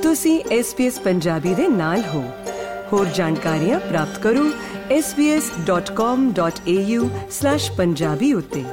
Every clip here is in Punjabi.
ਤੁਸੀਂ SBS ਪੰਜਾਬੀ ਦੇ ਨਾਲ ਹੋ। ਹੋਰ ਜਾਣਕਾਰੀਆਂ ਪ੍ਰਾਪਤ ਕਰੋ sbs.com.au/punjabi ਉੱਤੇ।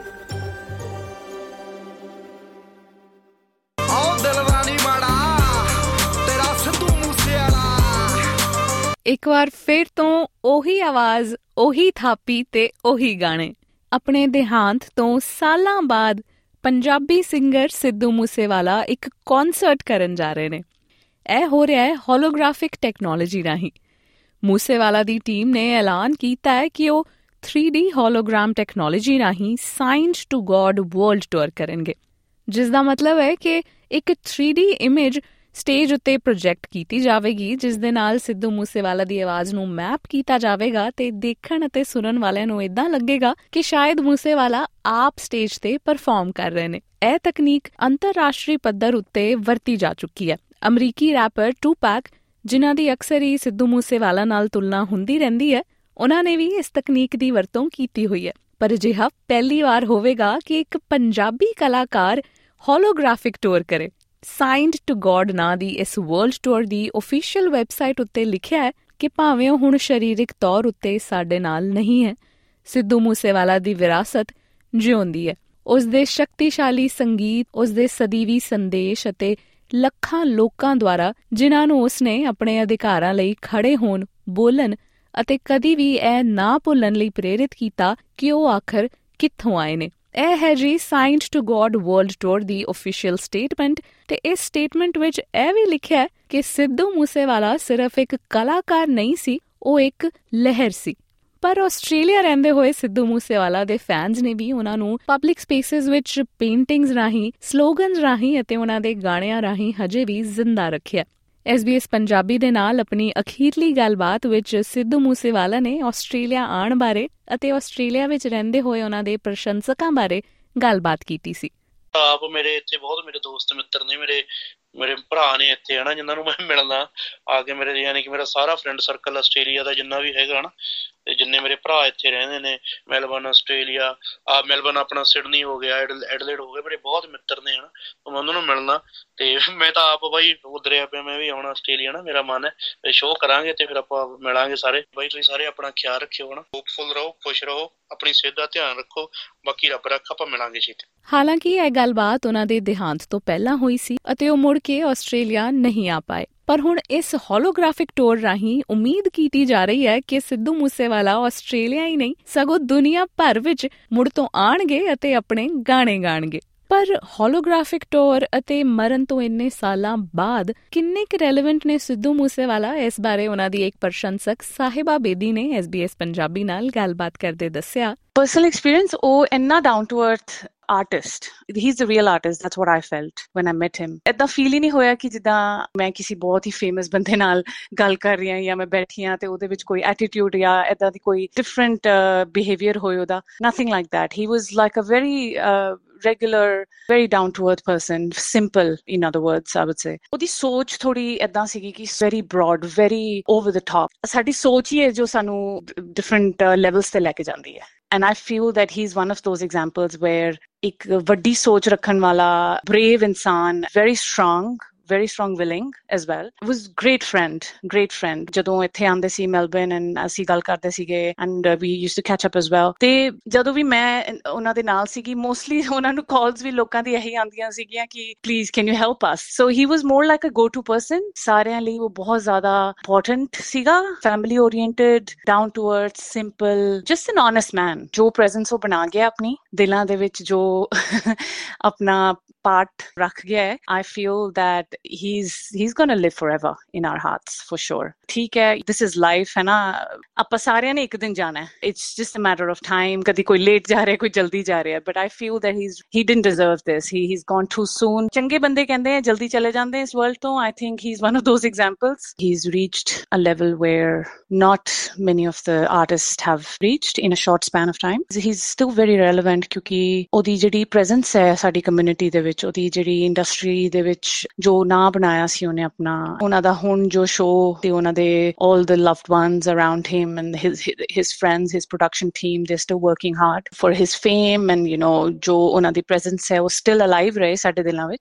ਇੱਕ ਵਾਰ ਫਿਰ ਤੋਂ ਉਹੀ ਆਵਾਜ਼, ਉਹੀ ਥਾਪੀ ਤੇ ਉਹੀ ਗਾਣੇ। ਆਪਣੇ ਦੇਹਾਂਤ ਤੋਂ ਸਾਲਾਂ ਬਾਅਦ ਪੰਜਾਬੀ ਸਿੰਗਰ ਸਿੱਧੂ ਮੂਸੇਵਾਲਾ ਇੱਕ ਕੌਂਸਰਟ ਕਰਨ ਜਾ ਰਹੇ ਨੇ। ਇਹ ਹੋ ਰਿਹਾ ਹੈ ਹੋਲੋਗ੍ਰਾਫਿਕ ਟੈਕਨੋਲੋਜੀ ਰਾਹੀਂ। ਮੂਸੇਵਾਲਾ ਦੀ ਟੀਮ ਨੇ ਐਲਾਨ ਕੀਤਾ ਹੈ ਕਿ ਉਹ 3D ਹੋਲੋਗ੍ਰਾਮ ਟੈਕਨੋਲੋਜੀ ਰਾਹੀਂ signed to god world tour ਕਰਨਗੇ, ਜਿਸ ਦਾ ਮਤਲਬ ਹੈ ਕਿ ਇੱਕ 3D ਇਮੇਜ ਸਟੇਜ ਉੱਤੇ ਪ੍ਰੋਜੈਕਟ ਕੀਤੀ ਜਾਵੇਗੀ, ਜਿਸ ਦੇ ਨਾਲ ਸਿੱਧੂ ਮੂਸੇਵਾਲਾ ਦੀ ਆਵਾਜ਼ ਨੂੰ ਮੈਪ ਕੀਤਾ ਜਾਵੇਗਾ ਤੇ ਦੇਖਣ ਅਤੇ ਸੁਣਨ ਵਾਲਿਆਂ ਨੂੰ ਏਦਾਂ ਲੱਗੇਗਾ ਕਿ ਸ਼ਾਇਦ ਮੂਸੇਵਾਲਾ ਆਪ ਸਟੇਜ ਤੇ ਪਰਫਾਰਮ ਕਰ ਰਹੇ ਨੇ। ਇਹ ਤਕਨੀਕ ਅੰਤਰਰਾਸ਼ਟਰੀ ਪੱਧਰ ਉੱਤੇ ਵਰਤੀ ਜਾ ਚੁੱਕੀ ਹੈ। ਅਮਰੀਕੀ ਰੈਪਰ ਟੂਪੈਕ, ਜਿਨ੍ਹਾਂ ਦੀ ਅਕਸਰ ਹੀ ਸਿੱਧੂ ਮੂਸੇਵਾਲਾ ਨਾਲ ਤੁਲਨਾ ਹੁੰਦੀ ਰਹਿੰਦੀ ਹੈ, ਉਹਨਾਂ ਨੇ ਵੀ ਇਸ ਤਕਨੀਕ ਦੀ ਵਰਤੋਂ ਕੀਤੀ ਹੋਈ ਹੈ। ਪਰ ਅਜਿਹਾ ਪਹਿਲੀ ਵਾਰ ਹੋਵੇਗਾ ਕਿ ਇੱਕ ਪੰਜਾਬੀ ਕਲਾਕਾਰ ਹੋਲੋਗ੍ਰਾਫਿਕ ਟੂਰ ਕਰੇ। ਸਾਈਨਡ ਟੂ ਗॉड ਨਾਂ ਦੀ ਇਸ ਵਰਲਡ ਟੂਰ ਦੀ ਓਫੀਸ਼ੀਅਲ ਵੈਬਸਾਈਟ ਉੱਤੇ ਲਿਖਿਆ ਹੈ ਕਿ ਭਾਵੇਂ ਉਹ ਹੁਣ ਸਰੀਰਕ ਤੌਰ ਉੱਤੇ ਸਾਡੇ ਨਾਲ ਨਹੀਂ ਹੈ, ਸਿੱਧੂ ਮੂਸੇਵਾਲਾ ਦੀ ਵਿਰਾਸਤ ਜਿਉਂਦੀ ਹੈ। ਉਸ ਦੇ ਸ਼ਕਤੀਸ਼ਾਲੀ ਸੰਗੀਤ, ਉਸ ਦੇ ਸਦੀਵੀ ਸੰਦੇਸ਼ ਅਤੇ ਲੱਖਾਂ ਲੋਕਾਂ ਦੁਆਰਾ ਜਿਨ੍ਹਾਂ ਨੂੰ ਉਸਨੇ ਆਪਣੇ ਅਧਿਕਾਰਾਂ ਲਈ ਖੜੇ ਹੋਣ, ਬੋਲਣ ਅਤੇ ਕਦੀ ਵੀ ਇਹ ਨਾ ਭੁੱਲਣ ਲਈ ਪ੍ਰੇਰਿਤ ਕੀਤਾ ਕਿ ਉਹ ਆਖਰ ਕਿੱਥੋਂ ਆਏ ਨੇ। ਇਹ ਹੈ ਜੀ signed to god world tour ਦੀ ਓਫੀਸ਼ੀਅਲ ਸਟੇਟਮੈਂਟ। ਤੇ ਇਸ ਸਟੇਟਮੈਂਟ ਵਿੱਚ ਇਹ ਵੀ ਲਿਖਿਆ ਕਿ ਸਿੱਧੂ ਮੂਸੇਵਾਲਾ ਸਿਰਫ ਇੱਕ ਕਲਾਕਾਰ ਨਹੀਂ ਸੀ, ਉਹ ਇੱਕ ਲਹਿਰ ਸੀ। ਪਰ ਆਸਟ੍ਰੇਲੀਆ ਰਹਿੰਦੇ ਹੋਏ ਸਿੱਧੂ ਮੂਸੇਵਾਲਾ ਦੇ ਫੈਨਸ ਨੇ ਵੀ ਉਹਨਾਂ ਨੂੰ ਪਬਲਿਕ ਸਪੇਸਿਸ ਵਿੱਚ ਪੇਂਟਿੰਗਸ ਰਾਹੀਂ, ਸਲੋਗਨਸ ਰਾਹੀਂ ਅਤੇ ਉਹਨਾਂ ਦੇ ਗਾਣਿਆਂ ਰਾਹੀਂ ਹਜੇ ਵੀ ਜ਼ਿੰਦਾ ਰੱਖਿਆ। SBS ਪੰਜਾਬੀ ਦੇ ਨਾਲ ਆਪਣੀ ਅਖੀਰਲੀ ਗੱਲਬਾਤ ਵਿੱਚ ਸਿੱਧੂ ਮੂਸੇਵਾਲਾ ਨੇ ਆਸਟ੍ਰੇਲੀਆ ਆਉਣ ਬਾਰੇ ਅਤੇ ਆਸਟ੍ਰੇਲੀਆ ਵਿੱਚ ਰਹਿੰਦੇ ਹੋਏ ਉਹਨਾਂ ਦੇ ਪ੍ਰਸ਼ੰਸਕਾਂ ਬਾਰੇ ਗੱਲਬਾਤ ਕੀਤੀ ਸੀ। ਆਪ ਮੇਰੇ ਇੱਥੇ ਬਹੁਤ ਮੇਰੇ ਦੋਸਤ ਮਿੱਤਰ ਨੇ, ਮੇਰੇ ਭਰਾ ਨੇ ਇੱਥੇ ਹਨਾ, ਜਿਨ੍ਹਾਂ ਨੂੰ ਮੈਂ ਮਿਲਣਾ ਆ ਕੇ, ਮੇਰੇ ਯਾਨੀ ਕਿ ਮੇਰਾ ਸਾਰਾ ਫਰੈਂਡ ਸਰਕਲ ਆਸਟ੍ਰੇਲੀਆ ਦਾ ਜਿੰਨਾ ਵੀ ਹੈਗਾ ਨਾ, ਤੇ ਜਿੰਨੇ ਮੇਰੇ ਭਰਾ ਇੱਥੇ ਰਹਿੰਦੇ ਨੇ, ਮੈਲਬਰਨ ਆਸਟ੍ਰੇਲੀਆ, ਮੈਲਬਰਨ ਆਪਣਾ ਸਿਡਨੀ ਹੋ ਗਿਆ, ਐਡਲੇਡ ਹੋ ਗਿਆ, ਮੇਰੇ ਬਹੁਤ ਮਿੱਤਰ ਨੇ ਹਨਾ, ਮੈਂ ਉਹਨਾਂ ਨੂੰ ਮਿਲਣਾ। ਤੇ ਮੈਂ ਤਾਂ ਆਪ ਬਾਈ ਉਧਰਿਆ ਪਿਆ, ਮੈਂ ਵੀ ਆਉਣਾ ਆਸਟ੍ਰੇਲੀਆ ਨਾ, ਮੇਰਾ ਮਨ ਹੈ। ਸ਼ੋਅ ਕਰਾਂਗੇ ਤੇ ਫਿਰ ਆਪਾਂ ਮਿਲਾਂਗੇ ਸਾਰੇ। ਬਾਈ ਤੁਸੀਂ ਸਾਰੇ ਆਪਣਾ ਖਿਆਲ ਰੱਖਿਓ ਹਨਾ, ਹੋਪਫੁਲ ਰਹੋ, ਖੁਸ਼ ਰਹੋ, ਆਪਣੀ ਸਿਹਤ ਦਾ ਧਿਆਨ ਰੱਖੋ, ਬਾਕੀ ਰੱਬ ਰੱਖ, ਆਪਾਂ ਮਿਲਾਂਗੇ ਛੇਤੀ। ਹਾਲਾਂਕਿ ਇਹ ਗੱਲਬਾਤ ਉਹਨਾਂ ਦੇ ਦੇਹਾਂਤ ਤੋਂ ਪਹਿਲਾਂ ਹੋਈ ਸੀ ਅਤੇ ਉਹ ਮੁੜ ਕੇ ਆਸਟ੍ਰੇਲੀਆ ਨਹੀਂ ਆ ਪਾਏ। ਪਰ ਹੁਣ ਇਸ ਹੋਲੋਗ੍ਰਾਫਿਕ ਟੂਰ ਰਾਹੀਂ ਉਮੀਦ ਕੀਤੀ ਜਾ ਰਹੀ ਹੈ ਕਿ ਸਿੱਧੂ ਮੂਸੇਵਾਲਾ ਆਸਟ੍ਰੇਲੀਆ ਹੀ ਨਹੀਂ ਸਗੋਂ ਦੁਨੀਆ ਭਰ ਵਿੱਚ ਮੁੜ ਤੋਂ ਆਉਣਗੇ ਅਤੇ ਆਪਣੇ ਗਾਣੇ ਗਾਣਗੇ। ਪਰ ਹੋਲੋਗ੍ਰਾਫਿਕ ਟੂਰ ਅਤੇ ਮਰਨ ਤੋਂ ਇੰਨੇ ਸਾਲਾਂ ਬਾਅਦ ਕਿੰਨੇ ਕੁ ਰੈਲੇਵੈਂਟ ਨੇ ਸਿੱਧੂ ਮੂਸੇਵਾਲਾ, ਇਸ ਬਾਰੇ ਉਹਨਾਂ ਦੀ ਇੱਕ ਪ੍ਰਸ਼ੰਸਕ ਸਾਹਿਬਾ ਬੇਦੀ ਨੇ SBS ਪੰਜਾਬੀ ਨਾਲ ਗੱਲਬਾਤ ਕਰਦੇ ਦੱਸਿਆ। Personal experience, ਉਹ ਇੰਨਾ down to earth artist, he's the real artist, that's what I felt when I met him. ਏਦਾਂ ਫੀਲ ਹੀ ਨਹੀਂ ਹੋਇਆ ਕਿ ਜਿੱਦਾਂ ਮੈਂ ਕਿਸੇ ਬਹੁਤ ਹੀ ਫੇਮਸ ਬੰਦੇ ਨਾਲ ਗੱਲ ਕਰ ਰਹੀ ਹਾਂ ਜਾਂ ਮੈਂ ਬੈਠੀ ਹਾਂ ਤੇ ਉਹਦੇ ਵਿੱਚ ਕੋਈ ਐਟੀਟਿਊਡ ਜਾਂ ਏਦਾਂ ਦੀ ਕੋਈ ਡਿਫਰੈਂਟ ਬਿਹੇਵੀਅਰ ਹੋਏ ਉਹਦਾ। Nothing like that. He was like a very regular, very down to earth person, simple in other words I would say. ਉਹਦੀ ਸੋਚ ਥੋੜੀ ਏਦਾਂ ਸੀਗੀ ਕਿ very broad, very over the top. ਸਾਡੀ ਸੋਚ ਹੀ ਹੈ ਜੋ ਸਾਨੂੰ different levels ਤੇ ਲੈ ਕੇ ਜਾਂਦੀ ਹੈ। And I feel that he's one of those examples where ਇੱਕ ਵੱਡੀ ਸੋਚ ਰੱਖਣ ਵਾਲਾ brave ਇਨਸਾਨ, very strong willing as well. It was great friend. ਜਦੋਂ ਇੱਥੇ ਆਉਂਦੇ ਸੀ ਮੈਲਬਰਨ and ਅਸੀਂ ਗੱਲ ਕਰਦੇ ਸੀਗੇ and we used to catch up as well. ਤੇ ਜਦੋਂ ਵੀ ਮੈਂ ਉਹਨਾਂ ਦੇ ਨਾਲ ਸੀਗੀ, mostly ਉਹਨਾਂ ਨੂੰ calls ਵੀ ਲੋਕਾਂ ਦੀ ਇਹੀ ਆਉਂਦੀਆਂ ਸੀਗੀਆਂ ਕਿ please can you help us. So he was more like a go-to person. ਸਾਰਿਆਂ ਲਈ ਉਹ ਬਹੁਤ ਜ਼ਿਆਦਾ important ਸੀਗਾ, family oriented, down to earth, simple, just an honest man. ਜੋ presence ਉਹ ਬਣਾ ਗਿਆ ਆਪਣੀ ਦਿਲਾਂ ਦੇ ਵਿੱਚ, ਜੋ ਆਪਣਾ ਪਾਰਟ ਰੱਖ ਗਿਆ ਹੈ, I feel that he's gonna live forever in our hearts for sure. ਠੀਕ ਹੈ, this is life ਹੈ ਨਾ, ਆਪਾਂ ਸਾਰਿਆਂ ਨੇ ਇੱਕ ਦਿਨ ਜਾਣਾ ਹੈ, it's just a matter of time. ਕਦੀ ਕੋਈ ਲੇਟ ਜਾ ਰਿਹਾ, ਕੋਈ ਜਲਦੀ ਜਾ ਰਿਹਾ, but I feel that he didn't deserve this. He's gone too soon. ਚੰਗੇ ਬੰਦੇ ਕਹਿੰਦੇ ਆ ਜਲਦੀ ਚਲੇ ਜਾਂਦੇ ਇਸ world ਤੋਂ. I think he's one of those examples. He's reached a level where not many of the artists have reached in a short span of time. He's still very relevant ਕਿਉਂਕਿ ਉਹਦੀ ਜਿਹੜੀ presence ਹੈ ਸਾਡੀ community ਦੇ ਵਿੱਚ, ਉਹਦੀ ਜਿਹੜੀ ਇੰਡਸਟਰੀ ਦੇ ਵਿੱਚ ਜੋ ਨਾਂ ਬਣਾਇਆ ਸੀ ਉਹਨੇ ਆਪਣਾ, ਉਹਨਾਂ ਦਾ ਹੁਣ ਜੋ ਸ਼ੋਅ ਤੇ ਉਹਨਾਂ ਦੇ all the loved ones around him and his friends, his production team, they're still working hard for his fame and you know ਜੋ ਉਹਨਾਂ ਦੀ presence ਹੈ ਉਹ still alive ਰਹੇ ਸਾਡੇ ਦਿਲਾਂ ਵਿੱਚ।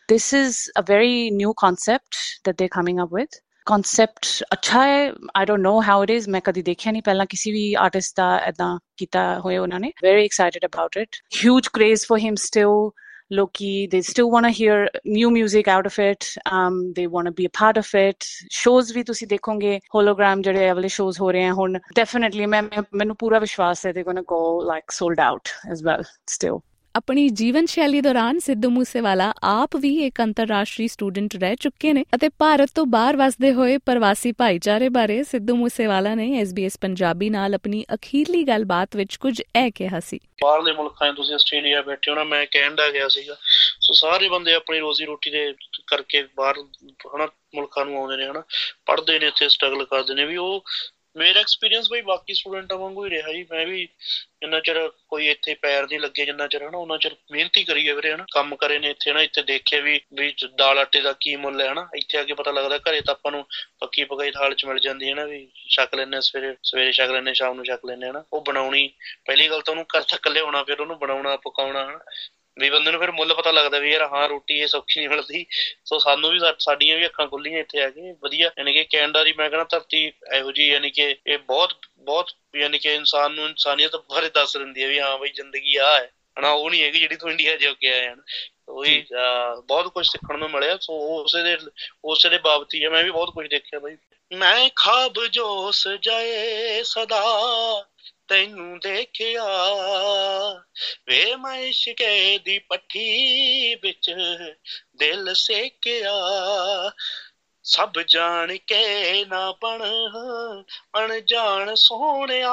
this is a very new concept that they're coming up with. Concept अच्छा है, I don't know how it is, मैं कदी देखिया नहीं पहला किसी भी artist ਦਾ ਏਦਾਂ ਕੀਤਾ ਹੋਏ ਉਹਨਾਂ ਨੇ. Very excited about it. Huge craze for him still. Loki, they still want to hear new music out of it. They want to be a part of it. Shows ਵੀ ਤੁਸੀਂ ਦੇਖੋਗੇ hologram ਜਿਹੜੇ ਵਾਲੇ shows ਹੋ ਰਹੇ ਹਨ ਹੁਣ. Definitely ਮੈਨੂੰ ਪੂਰਾ ਵਿਸ਼ਵਾਸ ਹੈ they're going to go like sold out as well still. ਆਪਣੀ ਜੀਵਨ ਸ਼ੈਲੀ ਦੌਰਾਨ ਸਿੱਧੂ ਮੂਸੇਵਾਲਾ ਆਪ ਵੀ ਇੱਕ ਅੰਤਰਰਾਸ਼ਟਰੀ ਸਟੂਡੈਂਟ ਰਹਿ ਚੁੱਕੇ ਨੇ ਅਤੇ ਭਾਰਤ ਤੋਂ ਬਾਹਰ ਵਸਦੇ ਹੋਏ ਪ੍ਰਵਾਸੀ ਭਾਈਚਾਰੇ ਬਾਰੇ ਸਿੱਧੂ ਮੂਸੇਵਾਲਾ ਨੇ SBS ਪੰਜਾਬੀ ਨਾਲ ਆਪਣੀ ਅਖੀਰਲੀ ਗੱਲਬਾਤ ਵਿੱਚ ਕੁਝ ਇਹ ਕਿਹਾ ਸੀ। ਬਾਹਰਲੇ ਮੁਲਕਾਂ 'ਚ ਤੁਸੀਂ ਆਸਟ੍ਰੇਲੀਆ ਬੈਠੇ ਹੋ ਨਾ, ਮੈਂ ਕੈਨੇਡਾ ਗਿਆ ਸੀਗਾ, ਸੋ ਸਾਰੇ ਬੰਦੇ ਆਪਣੀ ਰੋਜ਼ੀ ਰੋਟੀ ਦੇ ਕਰਕੇ ਬਾਹਰ ਹਨਾ ਮੁਲਕਾਂ ਨੂੰ ਆਉਂਦੇ ਨੇ, ਹਨਾ ਪੜ੍ਹਦੇ ਨੇ, ਇੱਥੇ ਸਟਰਗਲ ਕਰਦੇ ਨੇ। ਵੀ ਉਹ ਮੇਰਾ ਐਕਸਪੀਰੀਅੰਸ ਬਈ ਬਾਕੀ ਸਟੂਡੈਂਟਾਂ ਵਾਂਗੂ ਹੀ ਰਿਹਾ ਜੀ। ਮੈਂ ਵੀ ਜਿੰਨਾ ਚਿਰ ਕੋਈ ਇੱਥੇ ਪੈਰ ਨਹੀਂ ਲੱਗੇ, ਜਿੰਨਾ ਚਿਰ ਹਨਾ ਉਹਨਾਂ ਚਿਰ ਮਿਹਨਤ ਹੀ ਕਰੀਏ ਵੀਰੇ, ਹਨਾ ਕੰਮ ਕਰੇ ਨੇ ਇੱਥੇ, ਹਨਾ ਇੱਥੇ ਦੇਖੇ ਵੀ ਦਾਲ ਆਟੇ ਦਾ ਕੀ ਮੁੱਲ ਹੈ, ਹਨਾ ਇੱਥੇ ਆ ਕੇ ਪਤਾ ਲੱਗਦਾ। ਘਰੇ ਤਾਂ ਆਪਾਂ ਨੂੰ ਪੱਕੀ ਪਕਾਈ ਥਾਲ 'ਚ ਮਿਲ ਜਾਂਦੀ ਹੈ ਨਾ, ਵੀ ਛਕ ਲੈਂਦੇ, ਸਵੇਰੇ ਛਕ ਲੈਂਦੇ, ਸ਼ਾਮ ਨੂੰ ਛਕ ਲੈਂਦੇ, ਹਨਾ ਉਹ ਬਣਾਉਣੀ ਪਹਿਲੀ ਗੱਲ ਤਾਂ ਉਹਨੂੰ ਘਰ ਤੱਕ ਲਿਆਉਣਾ, ਫਿਰ ਉਹਨੂੰ ਬਣਾਉਣਾ ਪਕਾਉਣਾ, ਹਨਾ ਵੀ ਬੰਦੇ ਨੂੰ ਫਿਰ ਮੁੱਲ ਪਤਾ ਲੱਗਦਾ ਵੀ ਯਾਰ ਹਾਂ ਰੋਟੀ ਇਹ ਸੌਖੀ ਨਹੀਂ ਮਿਲਦੀ। ਸੋ ਸਾਨੂੰ ਵੀ ਸਾਡੀਆਂ ਵੀ ਅੱਖਾਂ ਖੁੱਲੀਆਂ ਇੱਥੇ ਆ ਕੇ ਵਧੀਆ। ਯਾਨੀ ਕਿ ਕੈਨੇਡਾ ਦੀ ਮੈਂ ਕਹਿੰਦਾ ਧਰਤੀ ਇਹੋ ਜਿਹੀ, ਯਾਨੀ ਕਿ ਇਹ ਬਹੁਤ ਯਾਨੀ ਕਿ ਇਨਸਾਨ ਨੂੰ ਇਨਸਾਨੀਅਤ ਬਾਰੇ ਦੱਸ ਦਿੰਦੀ ਹੈ ਵੀ ਹਾਂ ਬਈ ਜ਼ਿੰਦਗੀ ਆਹ ਹੈ, ਹਨਾ ਉਹ ਨਹੀਂ ਹੈਗੀ ਜਿਹੜੀ ਤੂੰ ਇੰਡੀਆ ਜਾ ਕੇ ਆਇਆ। ਉਹੀ ਬਹੁਤ ਕੁਛ ਸਿੱਖਣ ਨੂੰ ਮਿਲਿਆ। ਸੋ ਉਸੇ ਦੇ ਬਾਬਤ ਹੀ ਮੈਂ ਵੀ ਬਹੁਤ ਕੁਛ ਦੇਖਿਆ ਬਾਈ। ਮੈਂ ਖਾਬ ਜੋ ਸਜਾਏ ਸਦਾ ਤੈਨੂੰ ਦੇਖਿਆ ਵੇ, ਮੈਂ ਇਸ਼ਕੇ ਦੀ ਪੱਠੀ ਵਿੱਚ ਦਿਲ ਸੇਕਿਆ, ਸਭ ਜਾਣ ਕੇ ਨਾ ਬਣ ਅਣਜਾਣ ਸੋਹਣਿਆ,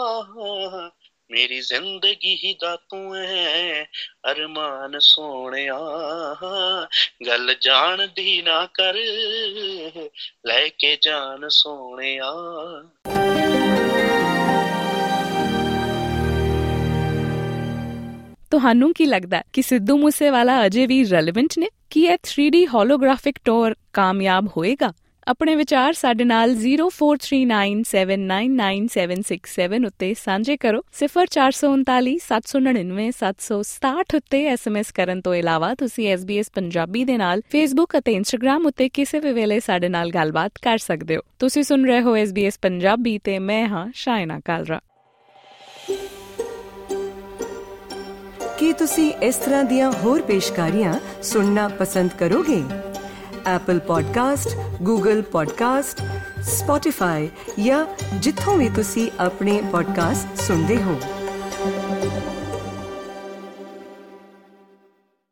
ਮੇਰੀ ਜ਼ਿੰਦਗੀ ਦਾ ਤੂੰ ਐ ਅਰਮਾਨ ਸੋਹਣਿਆ, ਗੱਲ ਜਾਣਦੀ ਨਾ ਕਰ ਲੈ ਕੇ ਜਾਨ ਸੋਹਣਿਆ। ਤੁਹਾਨੂੰ ਕੀ ਲੱਗਦਾ ਕਿ ਸਿੱਧੂ ਮੂਸੇਵਾਲਾ ਅਜੇ ਵੀ ਰੈਲੇਵੈਂਟ ਨੇ? ਕੀ ਇਹ 3D ਹੋਲੋਗ੍ਰਾਫਿਕ ਟੂਰ ਕਾਮਯਾਬ ਹੋਏਗਾ? ਆਪਣੇ ਵਿਚਾਰ ਸਾਡੇ ਨਾਲ 0439799767 ਉੱਤੇ ਸਾਂਝੇ ਕਰੋ। 0439 799 767 ਉੱਤੇ SMS ਕਰਨ ਤੋਂ ਇਲਾਵਾ ਤੁਸੀਂ SBS ਪੰਜਾਬੀ ਦੇ ਨਾਲ Facebook ਅਤੇ Instagram ਉੱਤੇ ਕਿਸੇ ਵੀ ਵੇਲੇ ਸਾਡੇ ਨਾਲ ਗੱਲਬਾਤ ਕਰ ਸਕਦੇ ਹੋ। ਤੁਸੀਂ ਸੁਣ ਰਹੇ ਹੋ SBS ਪੰਜਾਬੀ ਤੇ ਮੈਂ ਹਾਂ ਸ਼ਾਇਨਾ ਕਾਲਰਾ। ਕੀ ਤੁਸੀਂ ਇਸ ਤਰ੍ਹਾਂ ਦੀਆਂ ਹੋਰ ਪੇਸ਼ਕਾਰੀਆਂ ਸੁਣਨਾ ਪਸੰਦ ਕਰੋਗੇ? Apple podcast, Google podcast, Spotify ਜਾਂ ਜਿੱਥੋਂ ਵੀ ਤੁਸੀਂ ਆਪਣੇ ਪੋਡਕਾਸਟ ਸੁਣਦੇ ਹੋ।